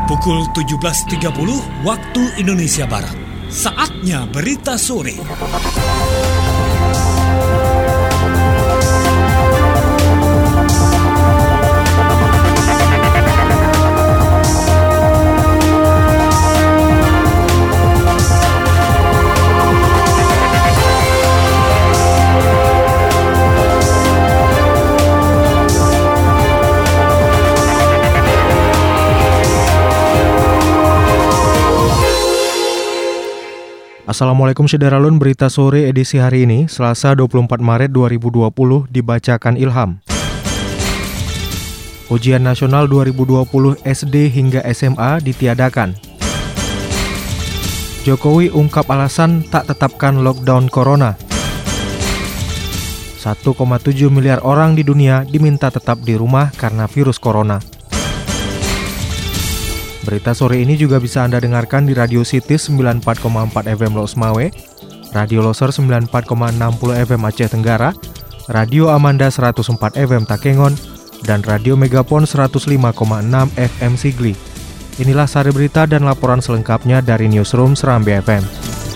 Pukul 17.30 waktu Indonesia Barat. Saatnya berita sore. Assalamualaikum Syederalun, berita sore edisi hari ini, Selasa 24 Maret 2020, dibacakan Ilham. Ujian nasional 2020 SD hingga SMA ditiadakan. Jokowi ungkap alasan tak tetapkan lockdown corona. 1,7 miliar orang di dunia diminta tetap di rumah karena virus corona. Berita sore ini juga bisa Anda dengarkan di Radio Cities 94,4 FM Los Mawe, Radio Loser 94,60 FM Aceh Tenggara, Radio Amanda 104 FM Takengon, dan Radio Megapon 105,6 FM Sigli. Inilah sari berita dan laporan selengkapnya dari Newsroom Serambi FM.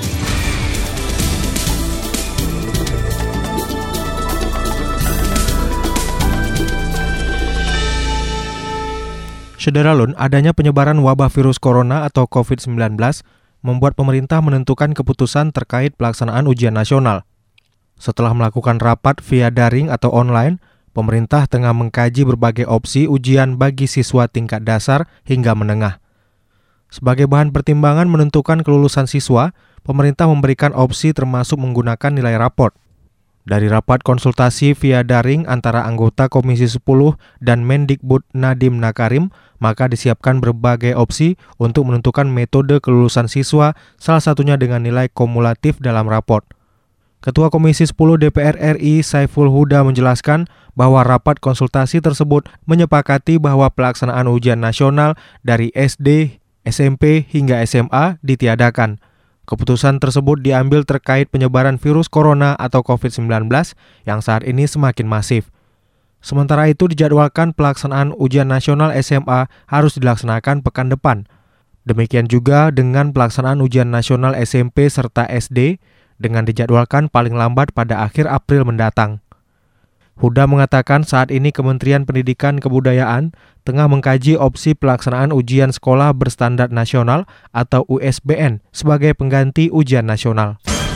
Syederalun, adanya penyebaran wabah virus corona atau COVID-19 membuat pemerintah menentukan keputusan terkait pelaksanaan ujian nasional. Setelah melakukan rapat via daring atau online, pemerintah tengah mengkaji berbagai opsi ujian bagi siswa tingkat dasar hingga menengah. Sebagai bahan pertimbangan menentukan kelulusan siswa, pemerintah memberikan opsi termasuk menggunakan nilai raport. Dari rapat konsultasi via daring antara anggota Komisi 10 dan Mendikbud Nadiem Makarim, maka disiapkan berbagai opsi untuk menentukan metode kelulusan siswa, salah satunya dengan nilai kumulatif dalam raport. Ketua Komisi 10 DPR RI Saiful Huda menjelaskan bahwa rapat konsultasi tersebut menyepakati bahwa pelaksanaan ujian nasional dari SD, SMP hingga SMA ditiadakan. Keputusan tersebut diambil terkait penyebaran virus corona atau COVID-19 yang saat ini semakin masif. Sementara itu dijadwalkan pelaksanaan ujian nasional SMA harus dilaksanakan pekan depan. Demikian juga dengan pelaksanaan ujian nasional SMP serta SD dengan dijadwalkan paling lambat pada akhir April mendatang. Huda mengatakan saat ini Kementerian Pendidikan Kebudayaan tengah mengkaji opsi pelaksanaan ujian sekolah berstandar nasional atau USBN sebagai pengganti ujian nasional.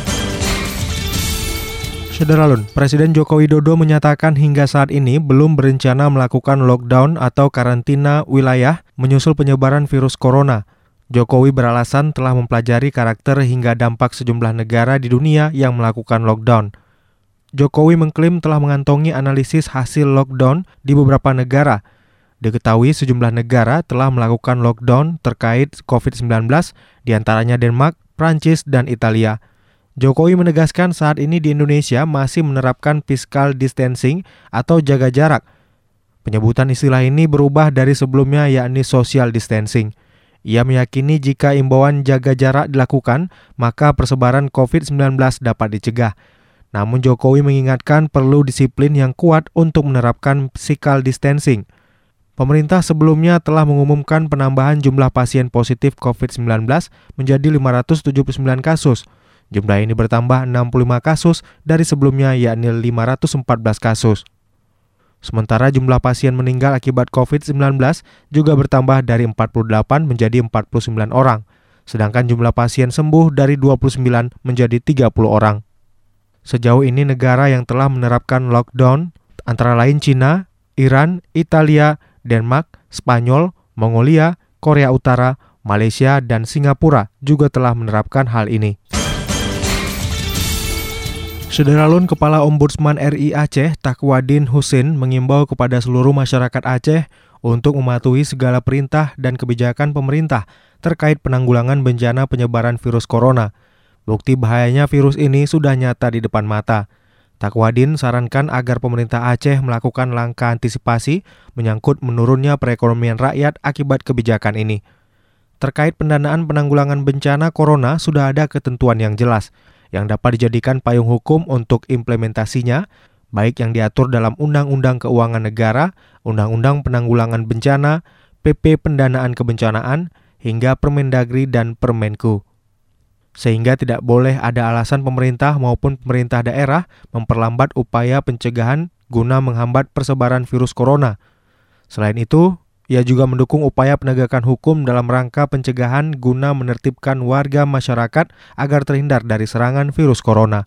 Syederalun, Presiden Joko Widodo menyatakan hingga saat ini belum berencana melakukan lockdown atau karantina wilayah menyusul penyebaran virus corona. Jokowi beralasan telah mempelajari karakter hingga dampak sejumlah negara di dunia yang melakukan lockdown. Jokowi mengklaim telah mengantongi analisis hasil lockdown di beberapa negara. Diketahui sejumlah negara telah melakukan lockdown terkait COVID-19, diantaranya Denmark, Prancis, dan Italia. Jokowi menegaskan saat ini di Indonesia masih menerapkan physical distancing atau jaga jarak. Penyebutan istilah ini berubah dari sebelumnya yakni social distancing. Ia meyakini jika imbauan jaga jarak dilakukan, maka persebaran COVID-19 dapat dicegah. Namun Jokowi mengingatkan perlu disiplin yang kuat untuk menerapkan physical distancing. Pemerintah sebelumnya telah mengumumkan penambahan jumlah pasien positif COVID-19 menjadi 579 kasus. Jumlah ini bertambah 65 kasus dari sebelumnya yakni 514 kasus. Sementara jumlah pasien meninggal akibat COVID-19 juga bertambah dari 48 menjadi 49 orang. Sedangkan jumlah pasien sembuh dari 29 menjadi 30 orang. Sejauh ini negara yang telah menerapkan lockdown antara lain Cina, Iran, Italia, Denmark, Spanyol, Mongolia, Korea Utara, Malaysia, dan Singapura juga telah menerapkan hal ini. Syederalun, Kepala Ombudsman RI Aceh, Takwadin Husin, mengimbau kepada seluruh masyarakat Aceh untuk mematuhi segala perintah dan kebijakan pemerintah terkait penanggulangan bencana penyebaran virus corona. Bukti bahayanya virus ini sudah nyata di depan mata. Takwadin sarankan agar pemerintah Aceh melakukan langkah antisipasi menyangkut menurunnya perekonomian rakyat akibat kebijakan ini. Terkait pendanaan penanggulangan bencana corona sudah ada ketentuan yang jelas, yang dapat dijadikan payung hukum untuk implementasinya, baik yang diatur dalam Undang-Undang Keuangan Negara, Undang-Undang Penanggulangan Bencana, PP Pendanaan Kebencanaan, hingga Permendagri dan Permenku. Sehingga tidak boleh ada alasan pemerintah maupun pemerintah daerah memperlambat upaya pencegahan guna menghambat persebaran virus corona. Selain itu, ia juga mendukung upaya penegakan hukum dalam rangka pencegahan guna menertibkan warga masyarakat agar terhindar dari serangan virus corona.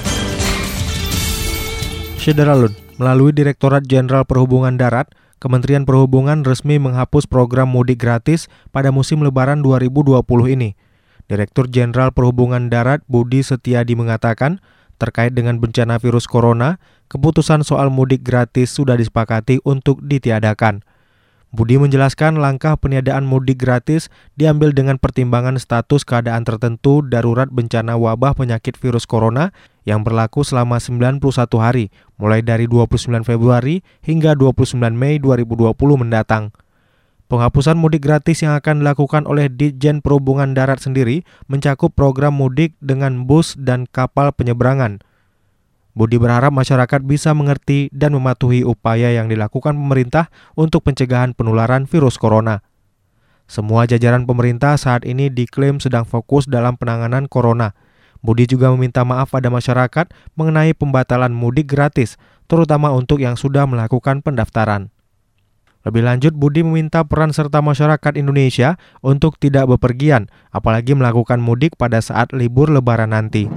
Syederalun, melalui Direktorat Jenderal Perhubungan Darat, Kementerian Perhubungan resmi menghapus program mudik gratis pada musim Lebaran 2020 ini. Direktur Jenderal Perhubungan Darat Budi Setiadi mengatakan, terkait dengan bencana virus corona, keputusan soal mudik gratis sudah disepakati untuk ditiadakan. Budi menjelaskan langkah peniadaan mudik gratis diambil dengan pertimbangan status keadaan tertentu darurat bencana wabah penyakit virus corona yang berlaku selama 91 hari, mulai dari 29 Februari hingga 29 Mei 2020 mendatang. Penghapusan mudik gratis yang akan dilakukan oleh Ditjen Perhubungan Darat sendiri mencakup program mudik dengan bus dan kapal penyeberangan. Budi berharap masyarakat bisa mengerti dan mematuhi upaya yang dilakukan pemerintah untuk pencegahan penularan virus corona. Semua jajaran pemerintah saat ini diklaim sedang fokus dalam penanganan corona. Budi juga meminta maaf pada masyarakat mengenai pembatalan mudik gratis, terutama untuk yang sudah melakukan pendaftaran. Lebih lanjut, Budi meminta peran serta masyarakat Indonesia untuk tidak bepergian, apalagi melakukan mudik pada saat libur Lebaran nanti.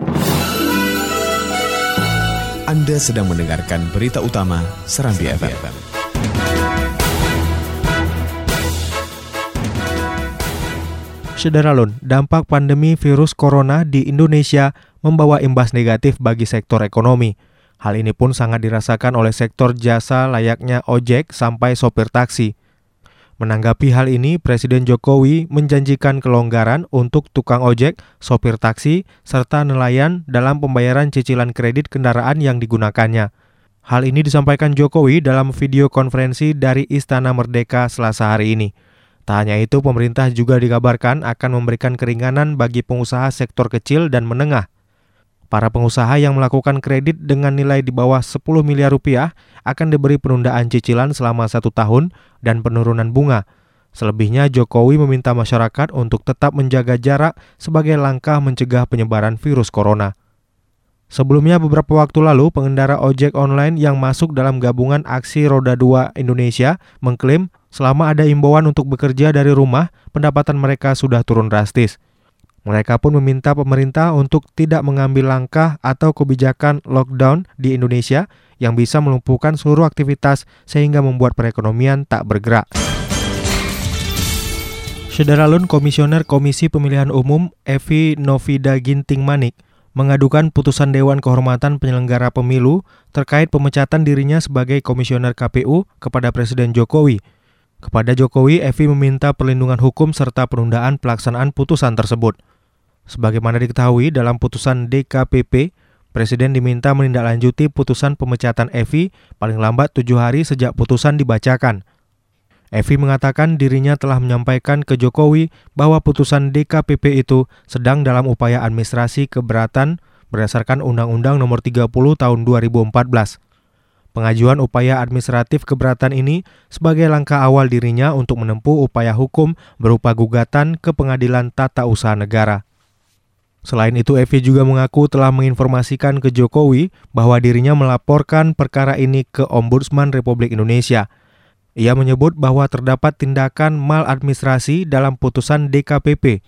Anda sedang mendengarkan berita utama Serambi FM. Syederalun, dampak pandemi virus corona di Indonesia membawa imbas negatif bagi sektor ekonomi. Hal ini pun sangat dirasakan oleh sektor jasa layaknya ojek sampai sopir taksi. Menanggapi hal ini, Presiden Jokowi menjanjikan kelonggaran untuk tukang ojek, sopir taksi, serta nelayan dalam pembayaran cicilan kredit kendaraan yang digunakannya. Hal ini disampaikan Jokowi dalam video konferensi dari Istana Merdeka Selasa hari ini. Tak hanya itu, pemerintah juga dikabarkan akan memberikan keringanan bagi pengusaha sektor kecil dan menengah. Para pengusaha yang melakukan kredit dengan nilai di bawah 10 miliar rupiah akan diberi penundaan cicilan selama 1 tahun dan penurunan bunga. Selebihnya, Jokowi meminta masyarakat untuk tetap menjaga jarak sebagai langkah mencegah penyebaran virus corona. Sebelumnya, beberapa waktu lalu, pengendara ojek online yang masuk dalam gabungan Aksi Roda 2 Indonesia mengklaim selama ada imbauan untuk bekerja dari rumah, pendapatan mereka sudah turun drastis. Mereka pun meminta pemerintah untuk tidak mengambil langkah atau kebijakan lockdown di Indonesia yang bisa melumpuhkan seluruh aktivitas sehingga membuat perekonomian tak bergerak. Syederalun, Komisioner Komisi Pemilihan Umum Evi Novida Ginting Manik mengadukan putusan Dewan Kehormatan Penyelenggara Pemilu terkait pemecatan dirinya sebagai Komisioner KPU kepada Presiden Jokowi. Kepada Jokowi, Evi meminta perlindungan hukum serta penundaan pelaksanaan putusan tersebut. Sebagaimana diketahui dalam putusan DKPP, Presiden diminta menindaklanjuti putusan pemecatan Evi paling lambat 7 hari sejak putusan dibacakan. Evi mengatakan dirinya telah menyampaikan ke Jokowi bahwa putusan DKPP itu sedang dalam upaya administrasi keberatan berdasarkan Undang-Undang Nomor 30 Tahun 2014. Pengajuan upaya administratif keberatan ini sebagai langkah awal dirinya untuk menempuh upaya hukum berupa gugatan ke Pengadilan Tata Usaha Negara. Selain itu, Evi juga mengaku telah menginformasikan ke Jokowi bahwa dirinya melaporkan perkara ini ke Ombudsman Republik Indonesia. Ia menyebut bahwa terdapat tindakan maladministrasi dalam putusan DKPP.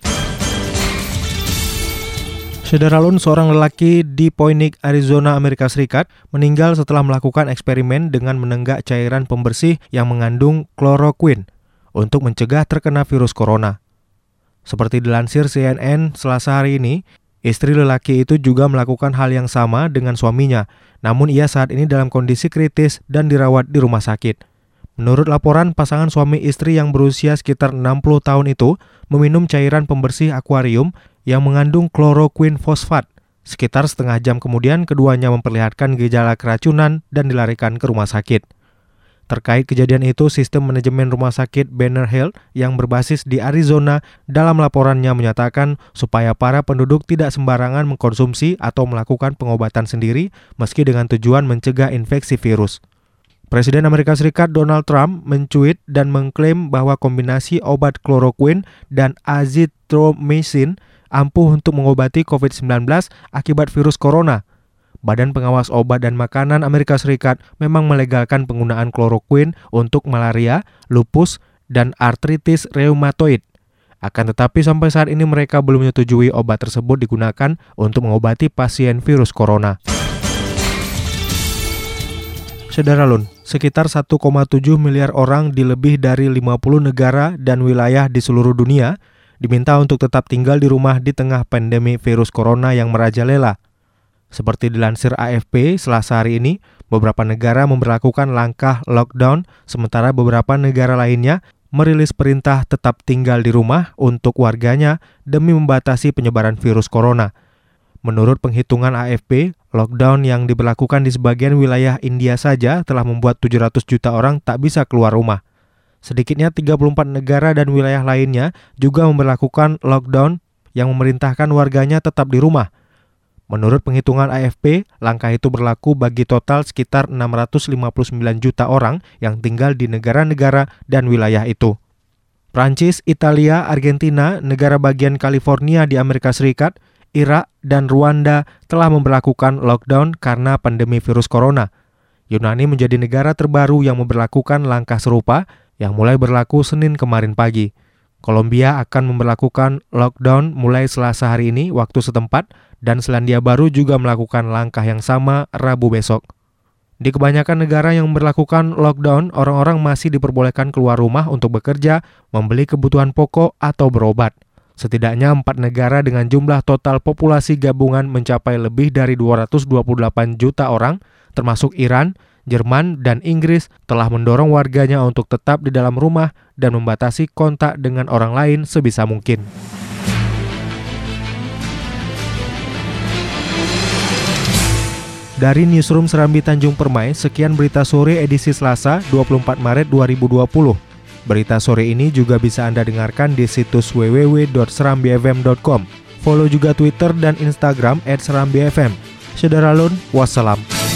Syederalun, seorang lelaki di Phoenix, Arizona, Amerika Serikat meninggal setelah melakukan eksperimen dengan menenggak cairan pembersih yang mengandung kloroquine untuk mencegah terkena virus corona. Seperti dilansir CNN Selasa hari ini, istri lelaki itu juga melakukan hal yang sama dengan suaminya, namun ia saat ini dalam kondisi kritis dan dirawat di rumah sakit. Menurut laporan, pasangan suami istri yang berusia sekitar 60 tahun itu meminum cairan pembersih akuarium yang mengandung kloroquine fosfat. Sekitar setengah jam kemudian, keduanya memperlihatkan gejala keracunan dan dilarikan ke rumah sakit. Terkait kejadian itu, sistem manajemen rumah sakit Banner Health yang berbasis di Arizona dalam laporannya menyatakan supaya para penduduk tidak sembarangan mengkonsumsi atau melakukan pengobatan sendiri meski dengan tujuan mencegah infeksi virus. Presiden Amerika Serikat Donald Trump mencuit dan mengklaim bahwa kombinasi obat kloroquine dan azithromycin ampuh untuk mengobati COVID-19 akibat virus corona. Badan Pengawas Obat dan Makanan Amerika Serikat memang melegalkan penggunaan kloroquine untuk malaria, lupus, dan artritis reumatoid. Akan tetapi sampai saat ini mereka belum menyetujui obat tersebut digunakan untuk mengobati pasien virus corona. Saudara sekitar 1,7 miliar orang di lebih dari 50 negara dan wilayah di seluruh dunia diminta untuk tetap tinggal di rumah di tengah pandemi virus corona yang merajalela. Seperti dilansir AFP Selasa hari ini, beberapa negara memberlakukan langkah lockdown, sementara beberapa negara lainnya merilis perintah tetap tinggal di rumah untuk warganya demi membatasi penyebaran virus corona. Menurut penghitungan AFP, lockdown yang diberlakukan di sebagian wilayah India saja telah membuat 700 juta orang tak bisa keluar rumah. Sedikitnya 34 negara dan wilayah lainnya juga memberlakukan lockdown yang memerintahkan warganya tetap di rumah. Menurut penghitungan AFP, langkah itu berlaku bagi total sekitar 659 juta orang yang tinggal di negara-negara dan wilayah itu. Prancis, Italia, Argentina, negara bagian California di Amerika Serikat, Irak, dan Rwanda telah memberlakukan lockdown karena pandemi virus corona. Yunani menjadi negara terbaru yang memberlakukan langkah serupa yang mulai berlaku Senin kemarin pagi. Kolombia akan memberlakukan lockdown mulai Selasa hari ini waktu setempat dan Selandia Baru juga melakukan langkah yang sama Rabu besok. Di kebanyakan negara yang memberlakukan lockdown, orang-orang masih diperbolehkan keluar rumah untuk bekerja, membeli kebutuhan pokok, atau berobat. Setidaknya 4 negara dengan jumlah total populasi gabungan mencapai lebih dari 228 juta orang, termasuk Iran, Jerman, dan Inggris, telah mendorong warganya untuk tetap di dalam rumah dan membatasi kontak dengan orang lain sebisa mungkin. Dari Newsroom Serambi Tanjung Permai, sekian berita sore edisi Selasa 24 Maret 2020. Berita sore ini juga bisa Anda dengarkan di situs www.serambifm.com. Follow juga Twitter dan Instagram @serambifm. Saudara Lun, wassalam.